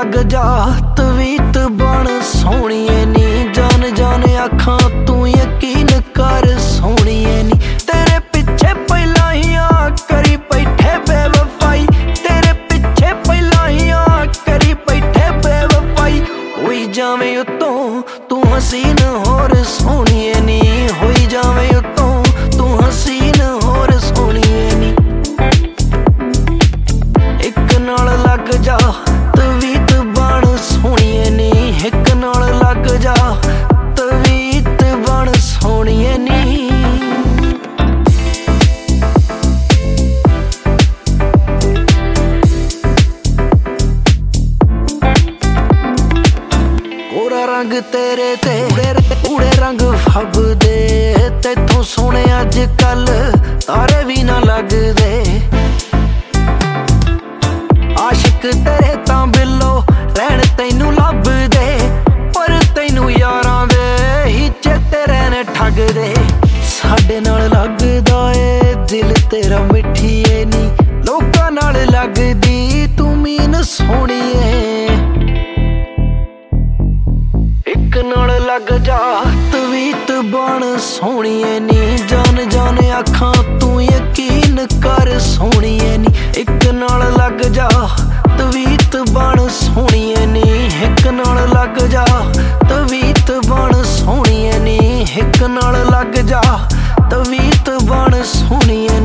लग जा तवीत बन सोहणीए नी जान जान आखां तू यकीन कर सोहणीए नी तेरे पिछे पहला ही करी बैठे बेवफाई तेरे पिछे पहला ही करी बैठे बेवफाई होई जावे उतों तू हसीन होर सोहणीए नी होई जावे उतों तू हसीन होर सोहणीए नी एक नाल लग जा तवीत बन सोहणीए नी एक नाल लग जा तवीत बन सोहणीए नी गोरा रंग तेरे ते उड़े रंग फबदे तैथों सोहणे अज कल तारे भी ना लगदे आशिक तेरे तां बिल्लो रहन तैनू लभदे पर तैनू यारां दे ही चेते रहन ठगदे साडे नाल लगदा ए दिल तेरा मिठीए नी लोकां नाल लगदी तू मीन सोहणीए एक नाल लग जा तवीत बन सोहणीए नी जान जान आखां तू यकीन कर सोहणीए नी एक नाल लग जा तवीत बन सोहणीए नी एक नाल लग जा तवीत बन सोहणीए नी एक नाल लग जा तवीत बन सोहणीए